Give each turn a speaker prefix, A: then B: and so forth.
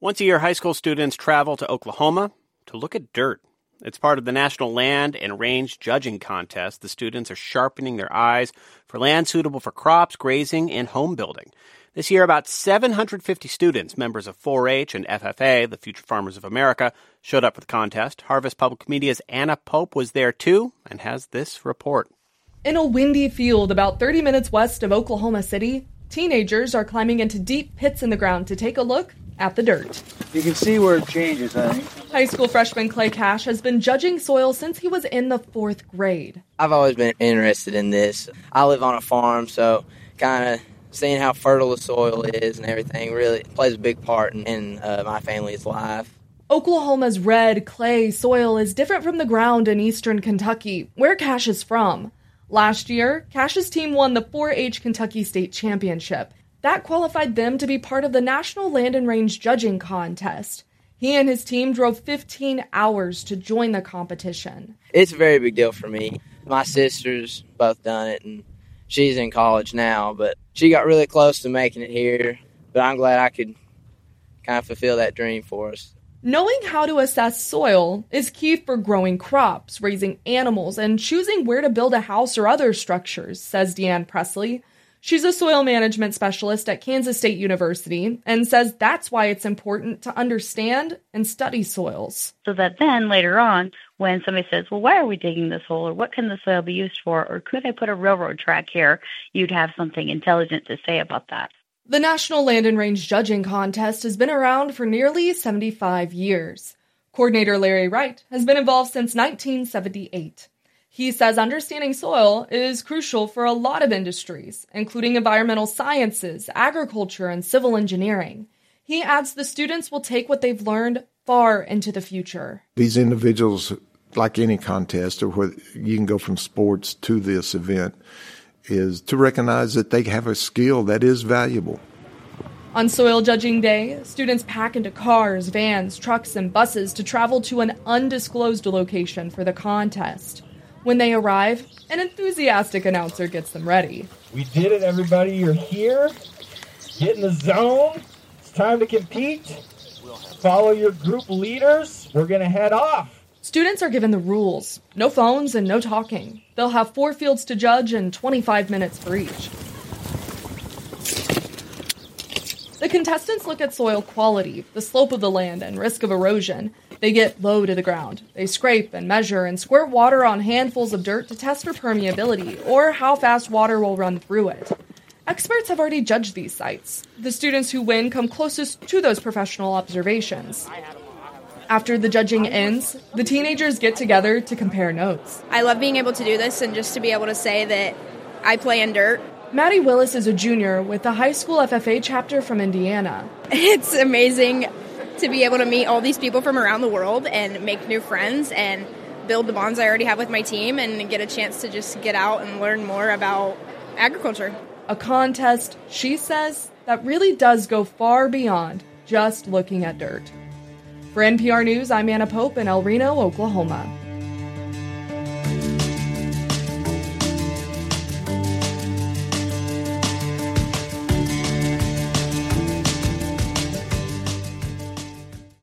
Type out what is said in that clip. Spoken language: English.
A: Once a year, high school students travel to Oklahoma to look at dirt. It's part of the National Land and Range Judging Contest. The students are sharpening their eyes for land suitable for crops, grazing, and home building. This year, about 750 students, members of 4-H and FFA, the Future Farmers of America, showed up for the contest. Harvest Public Media's Anna Pope was there, too, and has this report.
B: In a windy field about 30 minutes west of Oklahoma City, teenagers are climbing into deep pits in the ground to take a look at the dirt.
C: You can see where it changes, honey.
B: High school freshman Clay Cash has been judging soil since he was in the 4th grade.
D: I've always been interested in this. I live on a farm, so kind of seeing how fertile the soil is and everything really plays a big part in my family's life.
B: Oklahoma's red clay soil is different from the ground in eastern Kentucky, where Cash is from. Last year, Cash's team won the 4-H Kentucky State Championship. That qualified them to be part of the National Land and Range Judging Contest. He and his team drove 15 hours to join the competition.
D: It's a very big deal for me. My sister's both done it, and she's in college now, but she got really close to making it here. But I'm glad I could kind of fulfill that dream for us.
B: Knowing how to assess soil is key for growing crops, raising animals, and choosing where to build a house or other structures, says Deanne Presley. She's a soil management specialist at Kansas State University and says that's why it's important to understand and study soils.
E: So that then later on, when somebody says, well, why are we digging this hole? Or what can the soil be used for? Or could I put a railroad track here? You'd have something intelligent to say about that.
B: The National Land and Range Judging Contest has been around for nearly 75 years. Coordinator Larry Wright has been involved since 1978. He says understanding soil is crucial for a lot of industries, including environmental sciences, agriculture, and civil engineering. He adds the students will take what they've learned far into the future.
F: These individuals, like any contest or where you can go from sports to this event, is to recognize that they have a skill that is valuable.
B: On Soil Judging Day, students pack into cars, vans, trucks, and buses to travel to an undisclosed location for the contest. When they arrive, an enthusiastic announcer gets them ready.
C: We did it, everybody. You're here. Get in the zone. It's time to compete. Follow your group leaders. We're going to head off.
B: Students are given the rules. No phones and no talking. They'll have 4 fields to judge and 25 minutes for each. The contestants look at soil quality, the slope of the land, and risk of erosion. They get low to the ground. They scrape and measure and squirt water on handfuls of dirt to test for permeability or how fast water will run through it. Experts have already judged these sites. The students who win come closest to those professional observations. After the judging ends, the teenagers get together to compare notes.
G: I love being able to do this and just to be able to say that I play in dirt.
B: Maddie Willis is a junior with the high school FFA chapter from Indiana.
G: It's amazing to be able to meet all these people from around the world and make new friends and build the bonds I already have with my team and get a chance to just get out and learn more about agriculture.
B: A contest, she says, that really does go far beyond just looking at dirt. For NPR News, I'm Anna Pope in El Reno, Oklahoma.